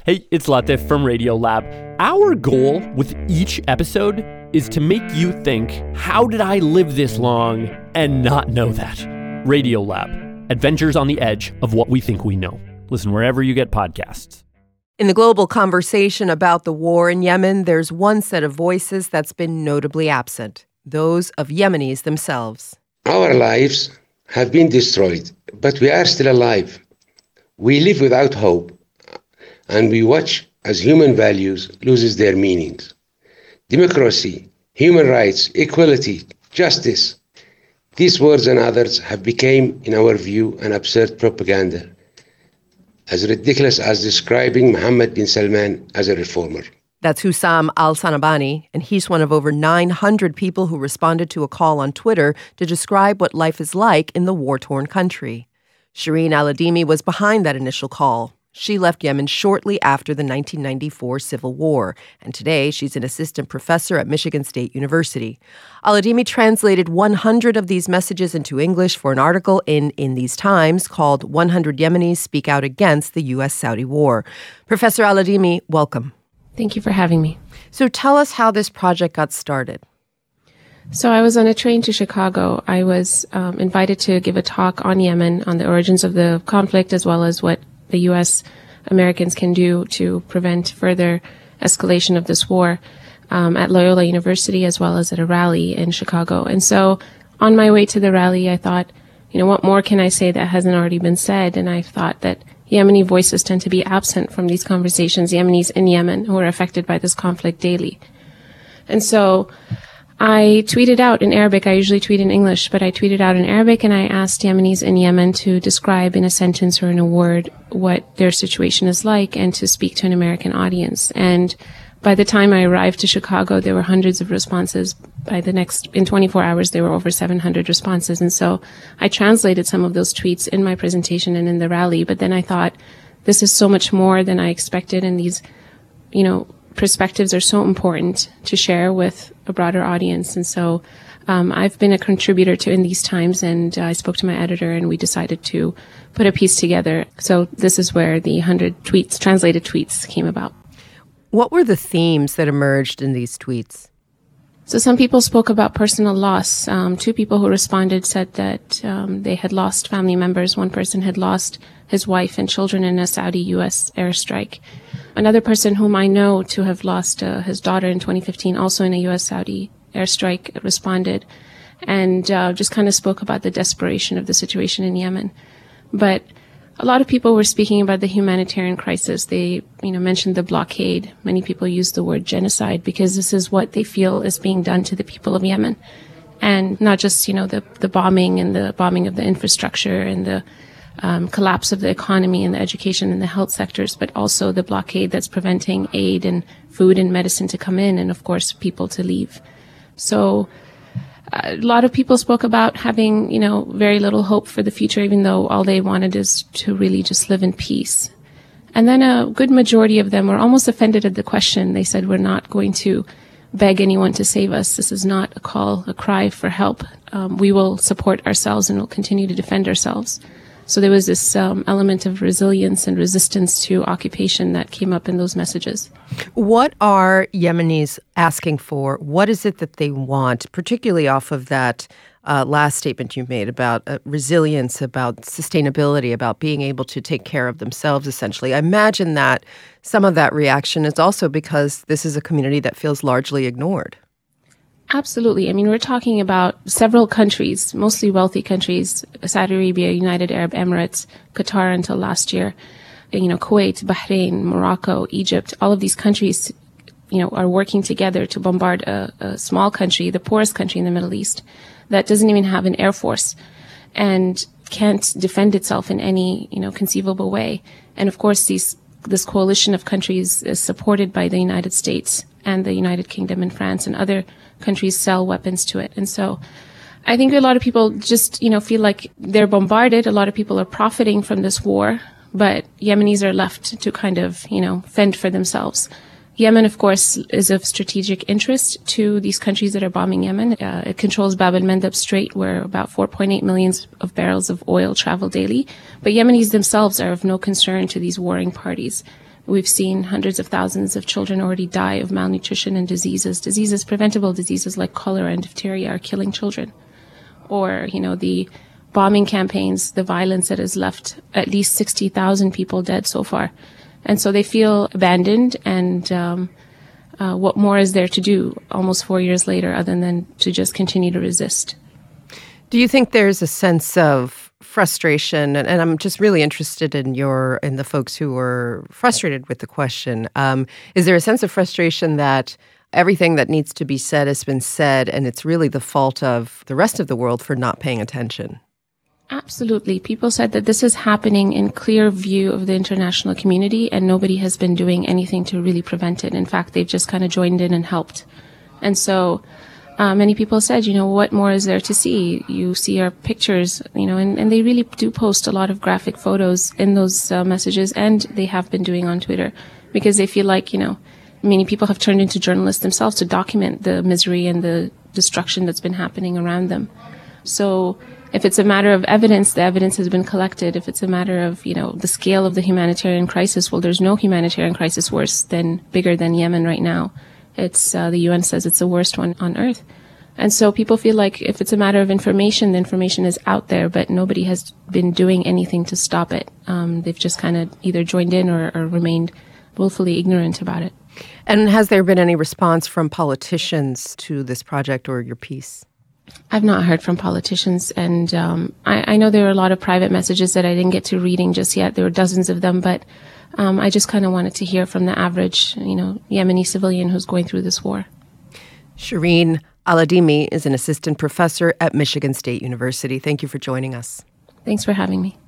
Hey, it's Latif from Radiolab. Our goal with each episode is to make you think, how did I live this long and not know that? Radiolab, adventures on the edge of what we think we know. Listen wherever you get podcasts. In the global conversation about the war in Yemen, there's one set of voices that's been notably absent, those of Yemenis themselves. Our lives have been destroyed, but we are still alive. We live without hope, and we watch as human values loses their meanings. Democracy, human rights, equality, justice. These words and others have become, in our view, an absurd propaganda, as ridiculous as describing Mohammed bin Salman as a reformer. That's Hussam al-Sanabani, and he's one of over 900 people who responded to a call on Twitter to describe what life is like in the war-torn country. Shireen Al-Adimi was behind that initial call. She left Yemen shortly after the 1994 Civil War, and today she's an assistant professor at Michigan State University. Al-Adimi translated 100 of these messages into English for an article in These Times called 100 Yemenis Speak Out Against the U.S.-Saudi War. Professor Al-Adimi, welcome. Thank you for having me. So tell us how this project got started. So I was on a train to Chicago. I was invited to give a talk on Yemen, on the origins of the conflict, as well as what the U.S. Americans can do to prevent further escalation of this war at Loyola University, as well as at a rally in Chicago. And so on my way to the rally, I thought, what more can I say that hasn't already been said? And I thought that Yemeni voices tend to be absent from these conversations, Yemenis in Yemen who are affected by this conflict daily. And so I tweeted out in Arabic. I usually tweet in English, but I tweeted out in Arabic, and I asked Yemenis in Yemen to describe in a sentence or in a word what their situation is like and to speak to an American audience. And by the time I arrived to Chicago, there were hundreds of responses. In 24 hours, there were over 700 responses. And so I translated some of those tweets in my presentation and in the rally. But then I thought, this is so much more than I expected. And these, perspectives are so important to share with a broader audience. And so I've been a contributor to In These Times, and I spoke to my editor, and we decided to put a piece together. So this is where the 100 tweets, translated tweets, came about. What were the themes that emerged in these tweets? So some people spoke about personal loss. Two people who responded said that they had lost family members. One person had lost his wife and children in a Saudi-U.S. airstrike. Another person whom I know to have lost his daughter in 2015, also in a U.S.-Saudi airstrike, responded and just kind of spoke about the desperation of the situation in Yemen. But a lot of people were speaking about the humanitarian crisis. They, mentioned the blockade. Many people used the word genocide because this is what they feel is being done to the people of Yemen. And not just, the bombing and the bombing of the infrastructure and the collapse of the economy and the education and the health sectors, but also the blockade that's preventing aid and food and medicine to come in, and of course people to leave. So a lot of people spoke about having, very little hope for the future, even though all they wanted is to really just live in peace. And then a good majority of them were almost offended at the question. They said, we're not going to beg anyone to save us. This is not a cry for help. We will support ourselves and we'll continue to defend ourselves. So there was this element of resilience and resistance to occupation that came up in those messages. What are Yemenis asking for? What is it that they want, particularly off of that last statement you made about resilience, about sustainability, about being able to take care of themselves, essentially? I imagine that some of that reaction is also because this is a community that feels largely ignored. Absolutely. I mean, we're talking about several countries, mostly wealthy countries, Saudi Arabia, United Arab Emirates, Qatar until last year, Kuwait, Bahrain, Morocco, Egypt. All of these countries, are working together to bombard a small country, the poorest country in the Middle East, that doesn't even have an air force and can't defend itself in any, conceivable way. And of course, this coalition of countries is supported by the United States and the United Kingdom and France, and other countries sell weapons to it. And so I think a lot of people just, feel like they're bombarded. A lot of people are profiting from this war, but Yemenis are left to kind of, fend for themselves. Yemen, of course, is of strategic interest to these countries that are bombing Yemen. It controls Bab el-Mandeb Strait, where about 4.8 million of barrels of oil travel daily. But Yemenis themselves are of no concern to these warring parties. We've seen hundreds of thousands of children already die of malnutrition and diseases, preventable diseases like cholera and diphtheria are killing children. Or, the bombing campaigns, the violence that has left at least 60,000 people dead so far. And so they feel abandoned, and what more is there to do almost 4 years later other than to just continue to resist? Do you think there's a sense of frustration, and I'm just really interested in the folks who were frustrated with the question. Is there a sense of frustration that everything that needs to be said has been said, and it's really the fault of the rest of the world for not paying attention? Absolutely. People said that this is happening in clear view of the international community, and nobody has been doing anything to really prevent it. In fact, they've just kind of joined in and helped. And so many people said, what more is there to see? You see our pictures, and they really do post a lot of graphic photos in those messages, and they have been doing on Twitter because they feel like, many people have turned into journalists themselves to document the misery and the destruction that's been happening around them. So if it's a matter of evidence, the evidence has been collected. If it's a matter of, the scale of the humanitarian crisis, well, there's no humanitarian crisis bigger than Yemen right now. It's the UN says it's the worst one on earth. And so people feel like if it's a matter of information, the information is out there, but nobody has been doing anything to stop it. They've just kind of either joined in or remained willfully ignorant about it. And has there been any response from politicians to this project or your piece? I've not heard from politicians, and I know there are a lot of private messages that I didn't get to reading just yet. There were dozens of them, but I just kind of wanted to hear from the average, Yemeni civilian who's going through this war. Shireen Aladimi is an assistant professor at Michigan State University. Thank you for joining us. Thanks for having me.